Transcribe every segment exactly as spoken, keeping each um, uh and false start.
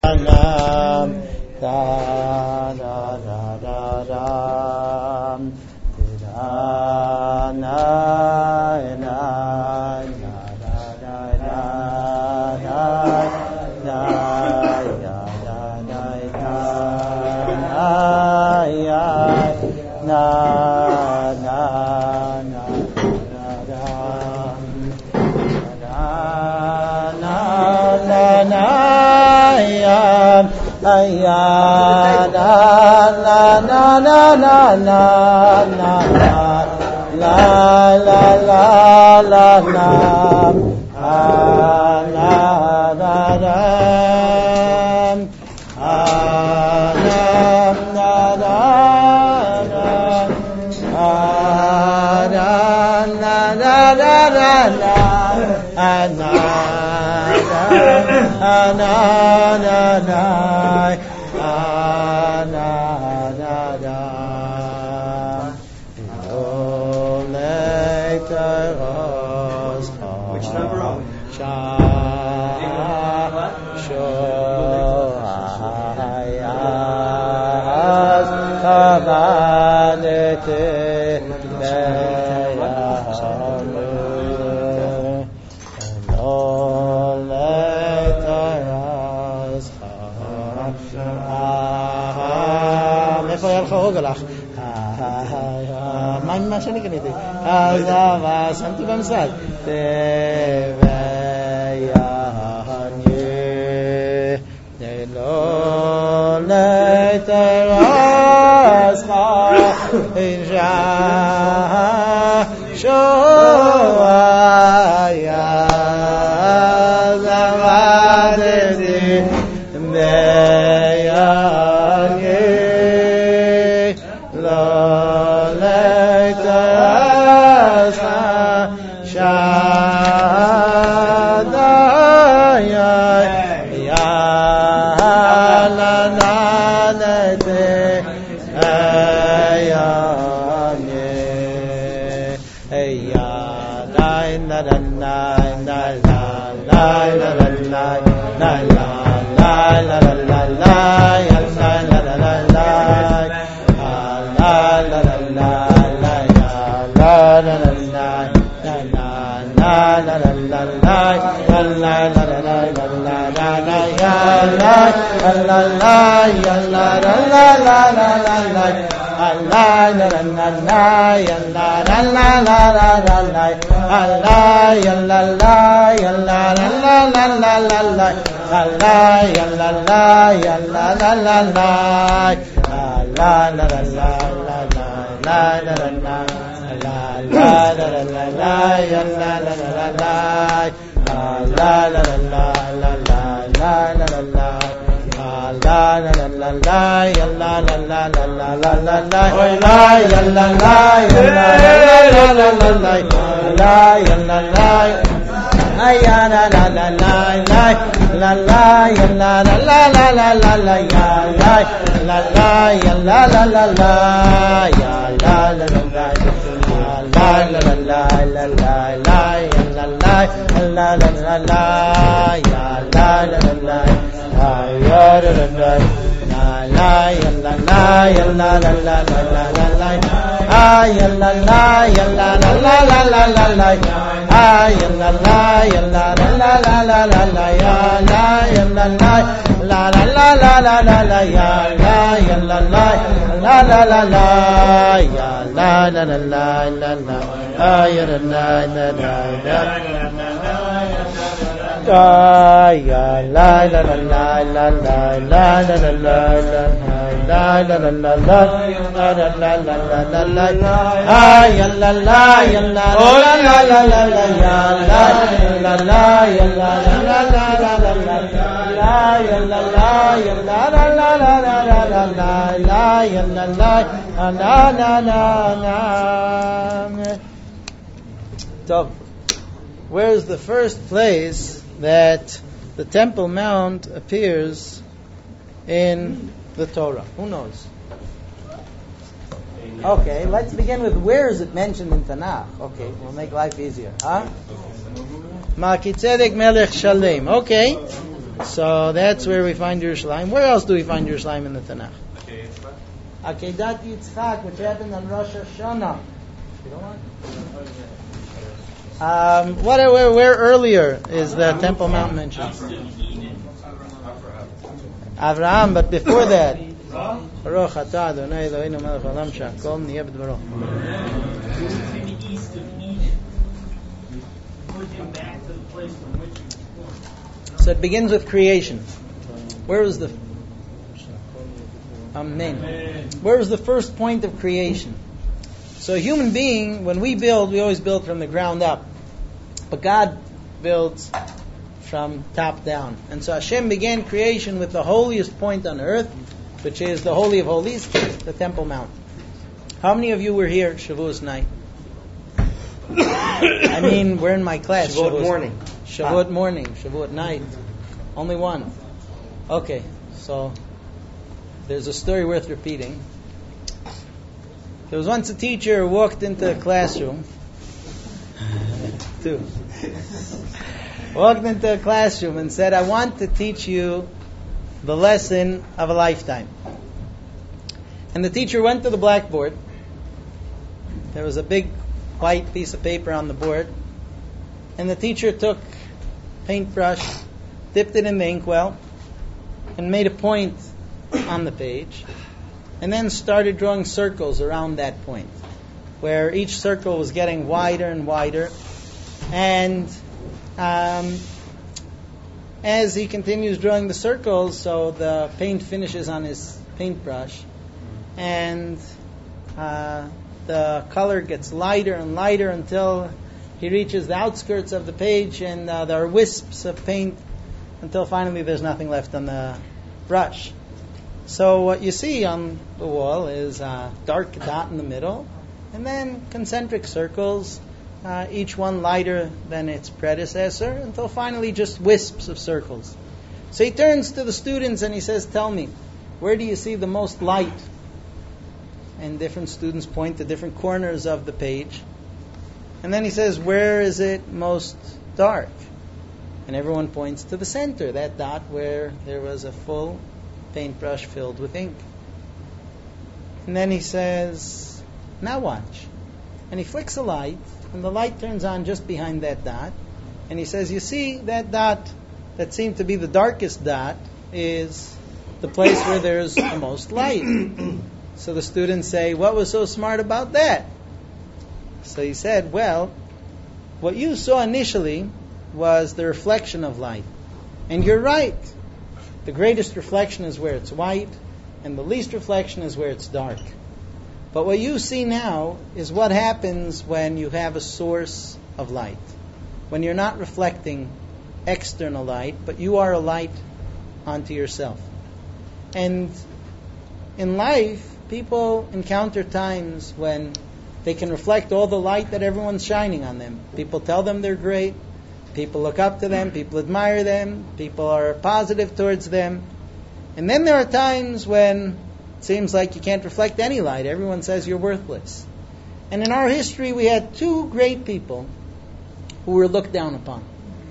Nam da da da da da da na na na da da da da da ya da da da ya na na na da da na na na ya la la la la la la la la la la la la ah la la la ah la la la ah la la la la la ah la ah la la la מה שאני קניתי? אז אבל שמתי במשרד תוויאני לא לתרסך אינשה שויה זמדתי Where's the first place that the Temple Mount appears in the Torah? Who knows? Okay, let's begin with where is it mentioned in Tanakh? Okay, we'll make life easier. Huh? Melech Shalem. Okay. So that's where we find Yerushalayim. Where else do we find Yerushalayim in the Tanakh? Akedat Yitzchak, which happened on Rosh Hashanah. Um, what, where, where earlier is the Temple Mount mentioned? Avraham, but before that, Baruch atah Adonai Eloheinu melech haolam she'akol niyeh b'dvaro. So it begins with creation. Where was the Amen? Where was the first point of creation? So a human being, when we build, we always build from the ground up, but God builds from top down. And so Hashem began creation with the holiest point on earth, which is the Holy of Holies, the Temple Mount. How many of you were here Shavuos night? I mean, we're in my class. Shavuot, Shavuos morning. Shavuot morning, Shavuot night. Only one. Okay, so there's a story worth repeating. There was once a teacher who walked into a classroom. Two. Walked into a classroom and said, I want to teach you the lesson of a lifetime. And the teacher went to the blackboard. There was a big white piece of paper on the board. And the teacher took paintbrush, dipped it in the inkwell, and made a point on the page. And then started drawing circles around that point, where each circle was getting wider and wider. And um, as he continues drawing the circles, so the paint finishes on his paintbrush, and uh, the color gets lighter and lighter until he reaches the outskirts of the page, and uh, there are wisps of paint until finally there's nothing left on the brush. So what you see on the wall is a dark dot in the middle, and then concentric circles, uh, each one lighter than its predecessor, until finally just wisps of circles. So he turns to the students and he says, tell me, where do you see the most light? And different students point to different corners of the page. And then he says, where is it most dark? And everyone points to the center, that dot where there was a full paintbrush filled with ink. And then he says, now watch. And he flicks a light, and the light turns on just behind that dot. And he says, you see, that dot that seemed to be the darkest dot is the place where there's the most light. So the students say, what was so smart about that? So he said, well, what you saw initially was the reflection of light. And you're right. The greatest reflection is where it's white, and the least reflection is where it's dark. But what you see now is what happens when you have a source of light. When you're not reflecting external light, but you are a light onto yourself. And in life, people encounter times when they can reflect all the light that everyone's shining on them. People tell them they're great. People look up to them. People admire them. People are positive towards them. And then there are times when it seems like you can't reflect any light. Everyone says you're worthless. And in our history, we had two great people who were looked down upon.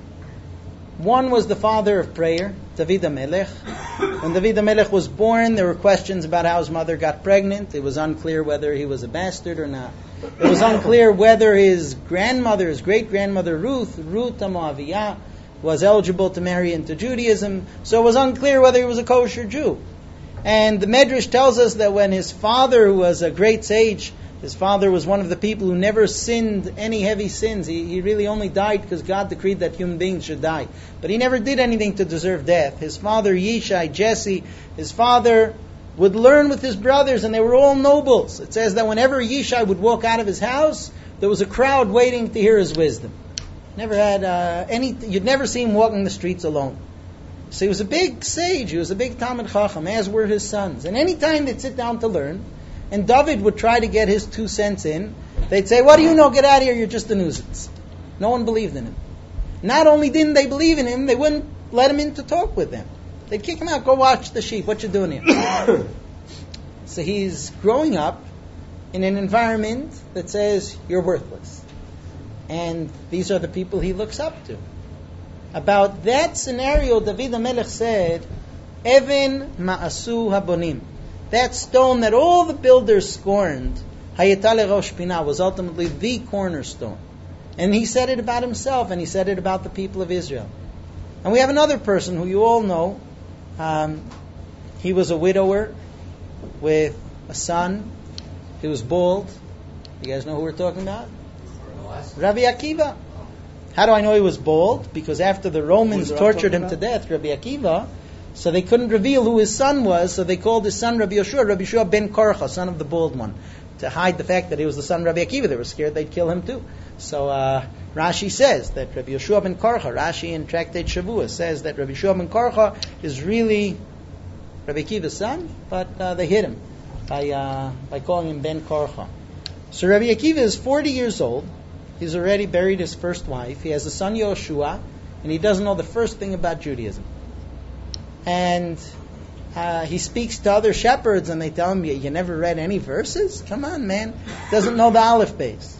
One was the father of prayer, David HaMelech. When David HaMelech was born, there were questions about how his mother got pregnant. It was unclear whether he was a bastard or not. It was unclear whether his grandmother, his great-grandmother Ruth, Ruth HaMoaviyah, was eligible to marry into Judaism. So it was unclear whether he was a kosher Jew. And the Medrash tells us that when his father, who was a great sage, his father was one of the people who never sinned any heavy sins. He, he really only died because God decreed that human beings should die. But he never did anything to deserve death. His father, Yishai, Jesse, his father would learn with his brothers, and they were all nobles. It says that whenever Yishai would walk out of his house, there was a crowd waiting to hear his wisdom. Never had uh, any. You'd never see him walking the streets alone. So he was a big sage. He was a big Talmid Chacham, as were his sons. And any time they'd sit down to learn, and David would try to get his two cents in, they'd say, what do you know? Get out of here. You're just a nuisance. No one believed in him. Not only didn't they believe in him, they wouldn't let him in to talk with them. They'd kick him out. Go watch the sheep. What you doing here? So he's growing up in an environment that says you're worthless. And these are the people he looks up to. about that scenario, David HaMelech said, Even ma'asu habonim. That stone that all the builders scorned, Hayetale Rosh Pinah, was ultimately the cornerstone. And he said it about himself, and he said it about the people of Israel. And we have another person who you all know. Um, he was a widower with a son. He was bald. You guys know who we're talking about? Rabbi Akiva. How do I know he was bald? Because after the Romans tortured him to death, Rabbi Akiva, so they couldn't reveal who his son was, so they called his son Rabbi Yeshua, Rabbi Yeshua ben Korcha, son of the bald one, to hide the fact that he was the son of Rabbi Akiva. They were scared they'd kill him too. So uh, Rashi says that Rabbi Yeshua ben Korcha, Rashi in Tractate Shavua says that Rabbi Yeshua ben Korcha is really Rabbi Akiva's son, but uh, they hid him by uh, by calling him ben Korcha. So Rabbi Akiva is forty years old. He's already buried his first wife. He has a son Yoshua, and he doesn't know the first thing about Judaism. And uh, he speaks to other shepherds, and they tell him, you, you never read any verses? Come on, man. Doesn't know the Aleph base.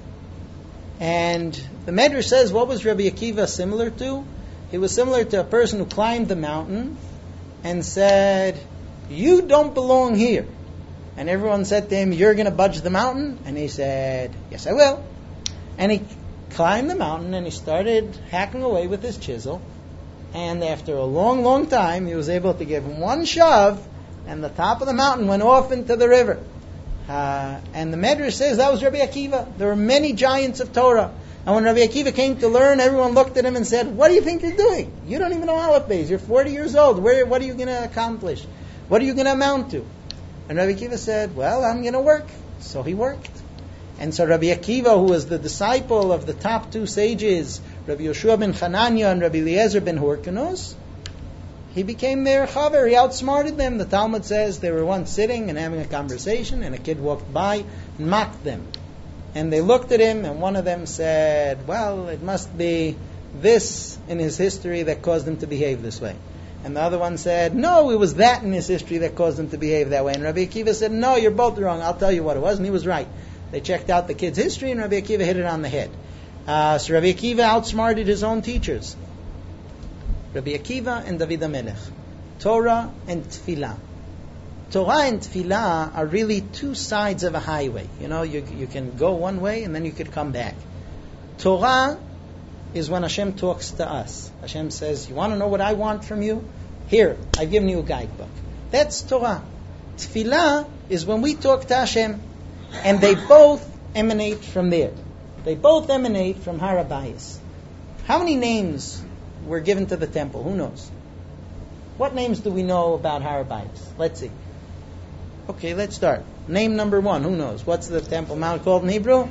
And the Medrash says, what was Rabbi Akiva similar to? He was similar to a person who climbed the mountain and said, you don't belong here. And everyone said to him, you're going to budge the mountain? And he said, yes, I will. And he climbed the mountain and he started hacking away with his chisel. And after a long, long time, he was able to give one shove, and the top of the mountain went off into the river. Uh, and the Medrash says that was Rabbi Akiva. There were many giants of Torah. And when Rabbi Akiva came to learn, everyone looked at him and said, what do you think you're doing? You don't even know Aleph Beis. You're forty years old. Where, what are you going to accomplish? What are you going to amount to? And Rabbi Akiva said, well, I'm going to work. So he worked. And so Rabbi Akiva, who was the disciple of the top two sages, Rabbi Yoshua ben Chananya and Rabbi Eliezer ben Horkanos, he became their chaver. He outsmarted them. The Talmud says they were once sitting and having a conversation, and a kid walked by and mocked them. And they looked at him, and one of them said, well, it must be this in his history that caused him to behave this way. And the other one said, no, it was that in his history that caused him to behave that way. And Rabbi Akiva said, no, you're both wrong. I'll tell you what it was. And he was right. They checked out the kid's history, and Rabbi Akiva hit it on the head. Uh, so Rabbi Akiva outsmarted his own teachers. Rabbi Akiva and David HaMelech. Torah and Tefillah. Torah and Tefillah are really two sides of a highway. You know, you, you can go one way and then you could come back. Torah is when Hashem talks to us. Hashem says, you want to know what I want from you? Here, I've given you a guidebook. That's Torah. Tefillah is when we talk to Hashem. And they both emanate from there. They both emanate from Har HaBayis. How many names were given to the temple? Who knows? What names do we know about Har HaBayis? Let's see. Okay, let's start. Name number one. Who knows? What's the temple mount called in Hebrew?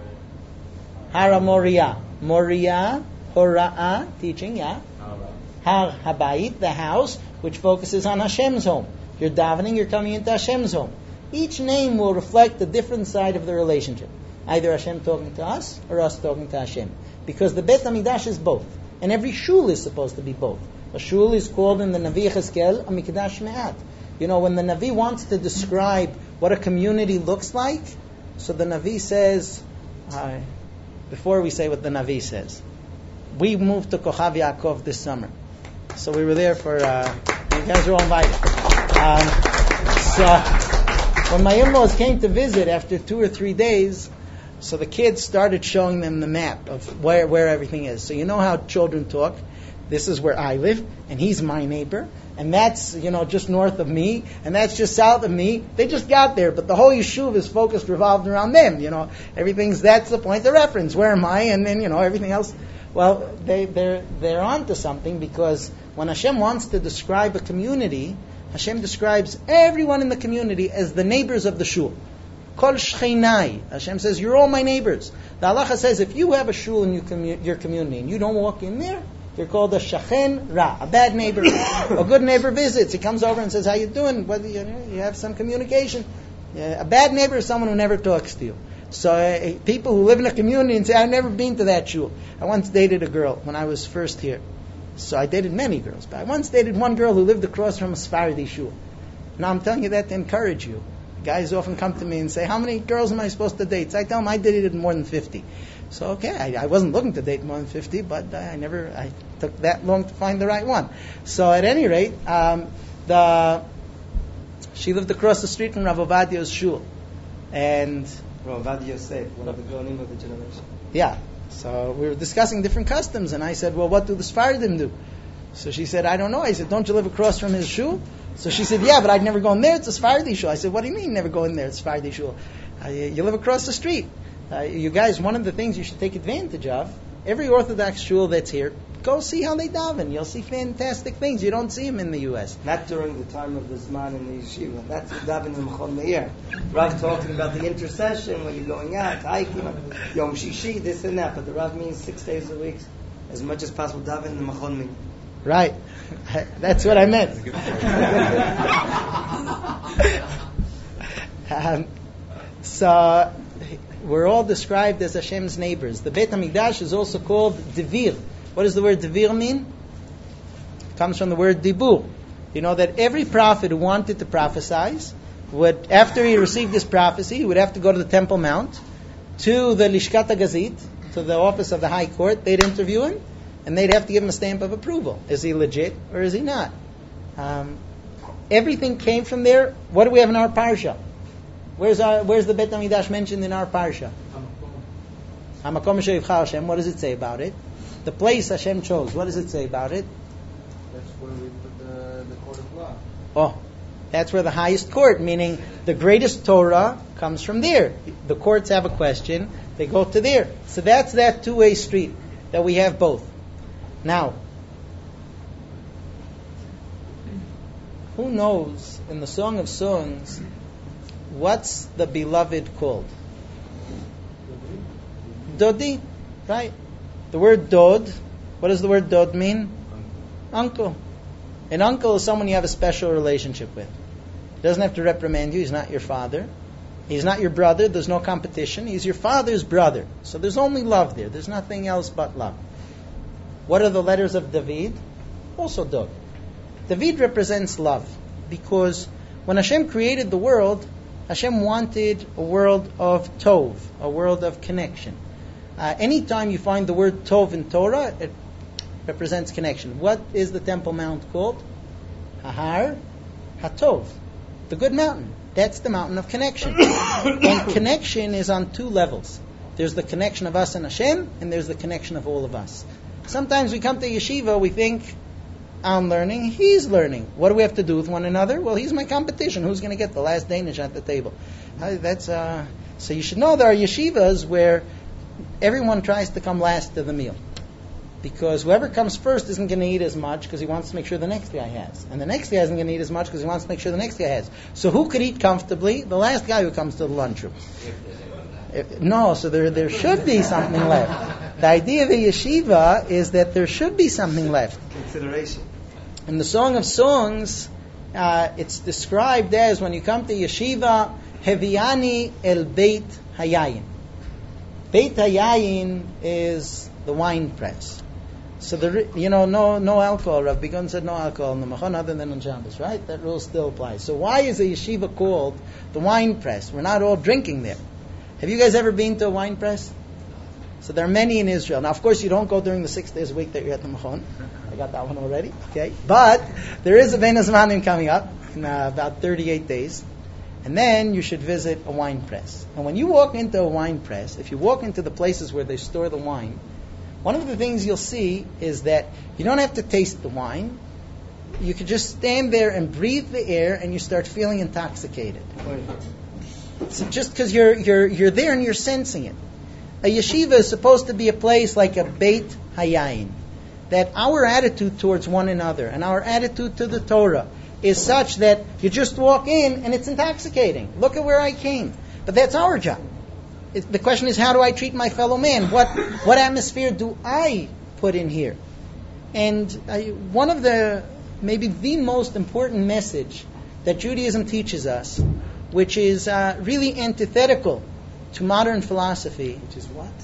Har HaMoriah. Moriah, Hora'ah, teaching, yeah. Har HaBayit, the house, which focuses on Hashem's home. You're davening, you're coming into Hashem's home. Each name will reflect a different side of the relationship. Either Hashem talking to us or us talking to Hashem. Because the Beit HaMikdash is both. And every shul is supposed to be both. A shul is called in the Navi Cheskel a Mikdash Me'at. You know, when the Navi wants to describe what a community looks like, so the Navi says, uh, before we say what the Navi says, we moved to Kochav Yaakov this summer. So we were there for, uh, you guys are all invited. Um, so... When my in-laws came to visit after two or three days, so the kids started showing them the map of where, where everything is. So you know how children talk. This is where I live, and he's my neighbor, and that's, you know, just north of me, and that's just south of me. They just got there, but the whole yeshuv is focused, revolved around them. You know, everything's, that's the point of reference. Where am I? And then, you know, everything else. Well, they, they're, they're onto something, because when Hashem wants to describe a community, Hashem describes everyone in the community as the neighbors of the shul. Kol shchenai. Hashem says, you're all my neighbors. The halacha says, if you have a shul in your, commu- your community and you don't walk in there, you're called a shachen ra, a bad neighbor. A good neighbor visits. He comes over and says, how you doing? Whether you, you have some communication. Uh, a bad neighbor is someone who never talks to you. So uh, people who live in a community and say, I've never been to that shul. I once dated a girl when I was first here. So I dated many girls, but I once dated one girl who lived across from a Sephardi shul. Now I'm telling you that to encourage you. guys often come to me and say, how many girls am I supposed to date? So I tell them I dated more than fifty. So okay, I, I wasn't looking to date more than fifty, but I, I never, I took that long to find the right one. So at any rate, um, the she lived across the street from Rav Ovadia's shul, and Rav Ovadia Yosef, one of the Gonim of the generation. Yeah. So we were discussing different customs, and I said, well, what do the Sephardim do? So she said, I don't know. I said, don't you live across from his shul? So she said, yeah, but I'd never go in there. It's a Sephardi shul. I said, what do you mean never go in there? It's a Sephardi shul. Uh, you, you live across the street. Uh, you guys, one of the things you should take advantage of, every Orthodox shul that's here, go see how they daven. You'll see fantastic things. You don't see them in the U S. Not during the time of the Zman in the yeshiva. That's the daven in the Mechol Meir. Rav talking about the intercession when you're going out, hiking, Yom Shishi, this and that. But the Rav means six days a week, as much as possible, daven in the Mechol Meir. Right. That's what I meant. um, so we're all described as Hashem's neighbors. The Beit HaMikdash is also called Devir. What does the word Devir mean? It comes from the word Dibur. You know that every prophet who wanted to prophesize would, after he received this prophecy, he would have to go to the Temple Mount, to the Lishkat HaGazit, to the office of the High Court. They'd interview him, and they'd have to give him a stamp of approval. Is he legit or is he not? Um, everything came from there. What do we have in our parsha? Where's our, where's the Beit HaMikdash mentioned in our parsha? Hamakom Asher Yivchar Hashem. What does it say about it? The place Hashem chose. What does it say about it? That's where we put the, the court of law. Oh, that's where the highest court, meaning the greatest Torah, comes from there. The courts have a question, they go to there. So that's that two-way street that we have both. Now, who knows in the Song of Songs what's the beloved called? Dodi, right? The word Dod, what does the word Dod mean? Uncle. An uncle is someone you have a special relationship with. He doesn't have to reprimand you. He's not your father. He's not your brother. There's no competition. He's your father's brother. So there's only love there. There's nothing else but love. What are the letters of David? Also Dod. David represents love, because when Hashem created the world, Hashem wanted a world of Tov, a world of connection. Uh, anytime you find the word Tov in Torah, it represents connection. What is the Temple Mount called? Hahar HaTov, the good mountain. That's the mountain of connection. And connection is on two levels. There's the connection of us and Hashem, and there's the connection of all of us. Sometimes we come to yeshiva, we think, I'm learning, he's learning. What do we have to do with one another? Well, he's my competition. Who's going to get the last Danish at the table? Uh, that's uh, so you should know there are yeshivas where everyone tries to come last to the meal, because whoever comes first isn't going to eat as much because he wants to make sure the next guy has, and the next guy isn't going to eat as much because he wants to make sure the next guy has. So who could eat comfortably? The last guy who comes to the lunchroom. If, no, so there there should be something left. The idea of a yeshiva is that there should be something left. Consideration. In the Song of Songs, uh, it's described as, when you come to yeshiva, Heviani el Beit Hayayin. Beit Hayayin is the wine press. So the you know no no alcohol. Rav Bigun said no alcohol in the Machon other than on Shabbos, right? That rule still applies. So why is a yeshiva called the wine press? We're not all drinking there. Have you guys ever been to a wine press? So there are many in Israel. Now, of course, you don't go during the six days a week that you're at the Machon. I got that one already. Okay, but there is a Ben Azmanim coming up in uh, about thirty-eight days. And then you should visit a wine press. And when you walk into a wine press, if you walk into the places where they store the wine, one of the things you'll see is that you don't have to taste the wine. You can just stand there and breathe the air, and you start feeling intoxicated. So just because you're you're you're there and you're sensing it. A yeshiva is supposed to be a place like a Beit Hayayin, that our attitude towards one another and our attitude to the Torah is such that you just walk in and it's intoxicating. Look at where I came. But that's our job. It, the question is, how do I treat my fellow man? What what atmosphere do I put in here? And uh, one of the, maybe the most important message that Judaism teaches us, which is uh, really antithetical to modern philosophy. Which is what?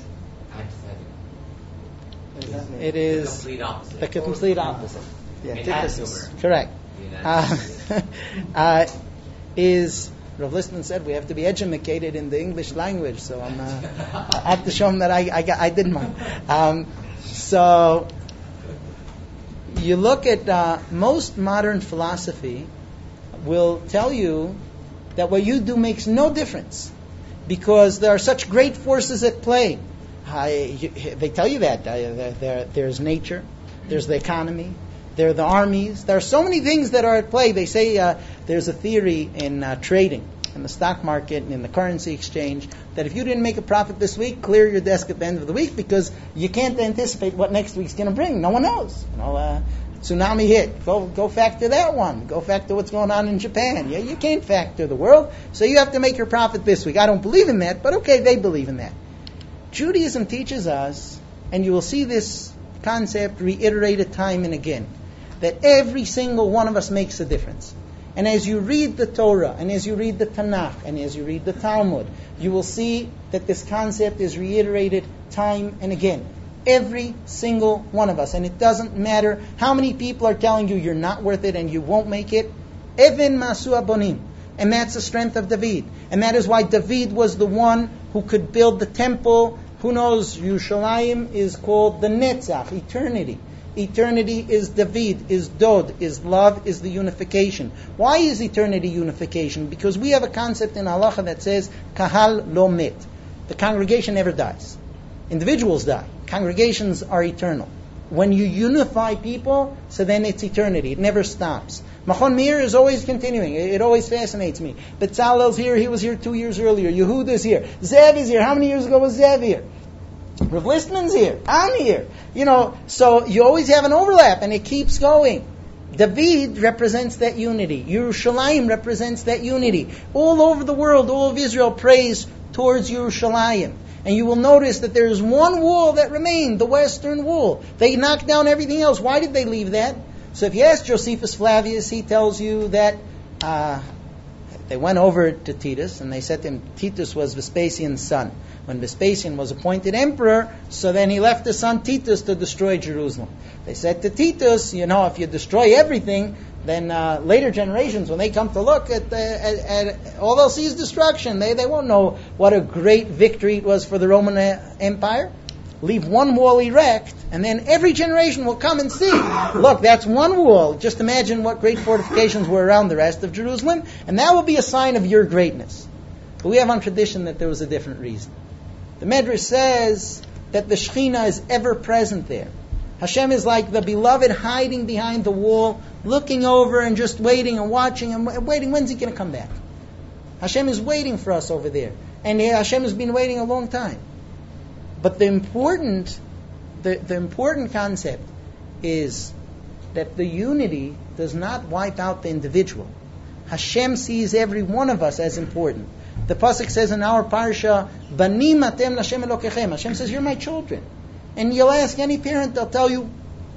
Antithetical. It is the complete opposite. the complete opposite. Yeah, It antithesis. has Correct. You know? Uh, uh, is Rav Listman said we have to be educated in the English language, so I'm, uh, I have to show him that I I, got, I did mine. Um, so you look at uh, most modern philosophy will tell you that what you do makes no difference because there are such great forces at play. I, you, they tell you that. Uh, there, there, there's nature, there's the economy, there are the armies. There are so many things that are at play. They say uh, there's a theory in uh, trading, in the stock market, and in the currency exchange, that if you didn't make a profit this week, clear your desk at the end of the week because you can't anticipate what next week's going to bring. No one knows. You know, uh, tsunami hit. Go go factor that one. Go factor what's going on in Japan. Yeah, you can't factor the world, so you have to make your profit this week. I don't believe in that, but okay, they believe in that. Judaism teaches us, and you will see this concept reiterated time and again, that every single one of us makes a difference. And as you read the Torah, and as you read the Tanakh, and as you read the Talmud, you will see that this concept is reiterated time and again. Every single one of us. And it doesn't matter how many people are telling you you're not worth it and you won't make it. Even masu abonim. And that's the strength of David. And that is why David was the one who could build the temple. Who knows, Yerushalayim is called the Netzach, eternity. Eternity is David, is Dod, is love, is the unification. Why is eternity unification? Because we have a concept in halacha that says, kahal lo met. The congregation never dies. Individuals die. Congregations are eternal. When you unify people, so then it's eternity. It never stops. Machon Meir is always continuing. It, it always fascinates me. Betzalel's here. He was here two years earlier. Yehuda's here. Zev is here. How many years ago was Zev here? Rav Listman's here. I'm here. You know, so you always have an overlap, and it keeps going. David represents that unity. Yerushalayim represents that unity. All over the world, all of Israel prays towards Yerushalayim. And you will notice that there is one wall that remained, the western wall. They knocked down everything else. Why did they leave that? So if you ask Josephus Flavius, he tells you that uh, they went over to Titus and they said to him, Titus was Vespasian's son. When Vespasian was appointed emperor, so then he left his son Titus to destroy Jerusalem. They said to Titus, you know, if you destroy everything, then uh, later generations, when they come to look at, the, at, at all they'll see is destruction. They they won't know what a great victory it was for the Roman Empire. Leave one wall erect, and then every generation will come and see. Look, that's one wall. Just imagine what great fortifications were around the rest of Jerusalem, and that will be a sign of your greatness. But we have on tradition that there was a different reason. The Medrash says that the Shekhinah is ever present there. Hashem is like the beloved hiding behind the wall, looking over and just waiting and watching and waiting. When's he going to come back? Hashem is waiting for us over there. And Hashem has been waiting a long time. But the important, the, the important concept is that the unity does not wipe out the individual. Hashem sees every one of us as important. The pasuk says in our parsha, "Banim atem l'Hashem Elokechem." Hashem says, "You're my children." And you'll ask any parent, they'll tell you,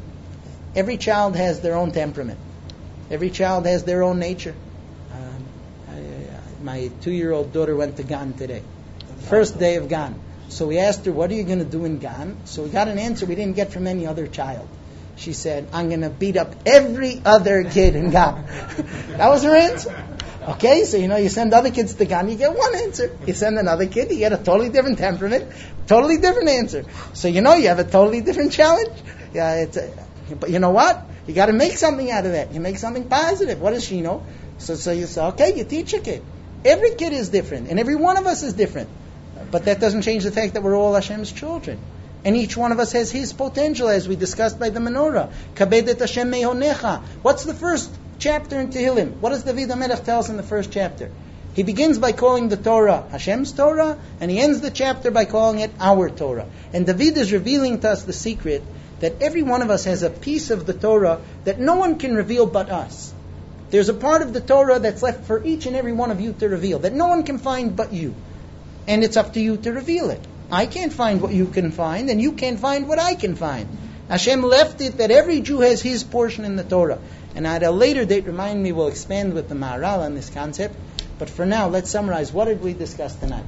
every child has their own temperament. Every child has their own nature. Um, I, I, my two-year-old daughter went to Gan today. First day of Gan. So we asked her, what are you going to do in Gan? So we got an answer we didn't get from any other child. She said, I'm going to beat up every other kid in Gan. That was her answer. Okay, so you know, you send other kids to Gan, you get one answer. You send another kid, you get a totally different temperament, totally different answer. So you know, you have a totally different challenge. Yeah, it's a, but you know what? You got to make something out of that. You make something positive. What does she know? So, so you say, okay, you teach a kid. Every kid is different, and every one of us is different. But that doesn't change the fact that we're all Hashem's children. And each one of us has his potential, as we discussed by the menorah. Kabedet Hashem mehonecha. What's the first chapter in Tehillim? What does David HaMelech tell us in the first chapter? He begins by calling the Torah Hashem's Torah, and he ends the chapter by calling it our Torah. And David is revealing to us the secret that every one of us has a piece of the Torah that no one can reveal but us. There's a part of the Torah that's left for each and every one of you to reveal, that no one can find but you. And it's up to you to reveal it. I can't find what you can find, and you can't find what I can find. Hashem left it that every Jew has his portion in the Torah. And at a later date, remind me, we'll expand with the Maharal on this concept. But for now, let's summarize. What did we discuss tonight?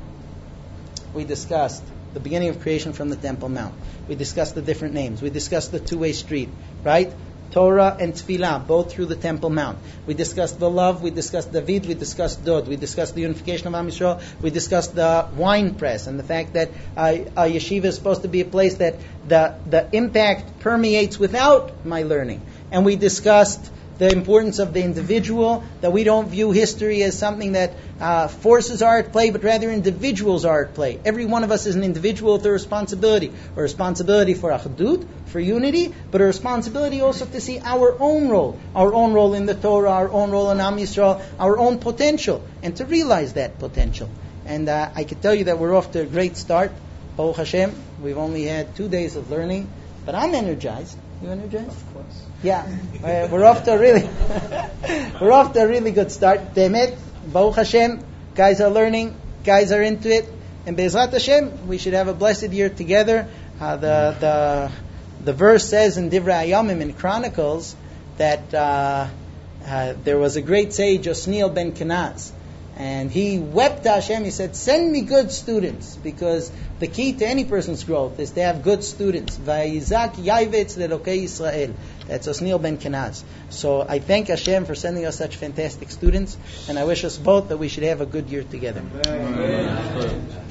We discussed the beginning of creation from the Temple Mount. We discussed the different names. We discussed the two-way street, right? Torah and Tefillah, both through the Temple Mount. We discussed the love, we discussed David, we discussed Dod, we discussed the unification of Am Yisrael, we discussed the wine press and the fact that uh, a yeshiva is supposed to be a place that the, the impact permeates without my learning. And we discussed the importance of the individual, that we don't view history as something that uh, forces are at play, but rather individuals are at play. Every one of us is an individual with a responsibility. A responsibility for achdut, for unity, but a responsibility also to see our own role. Our own role in the Torah, our own role in Am Yisrael, our own potential, and to realize that potential. And uh, I can tell you that we're off to a great start. Baruch Hashem, we've only had two days of learning, but I'm energized. You energized? Of course. Yeah, uh, we're off to a really, we're off to a really good start. Demet, Baruch Hashem, guys are learning, guys are into it, and Be'ezrat Hashem, we should have a blessed year together. Uh, the the the verse says in Divrei Hayamim in Chronicles that uh, uh, there was a great sage, Osniel ben Kenaz, and he wept to Hashem. He said, "Send me good students, because the key to any person's growth is to have good students." Vayizak Yaivetz Lelokei Yisrael. That's Osniel ben Kenaz. So I thank Hashem for sending us such fantastic students, and I wish us both that we should have a good year together. Amen. Amen.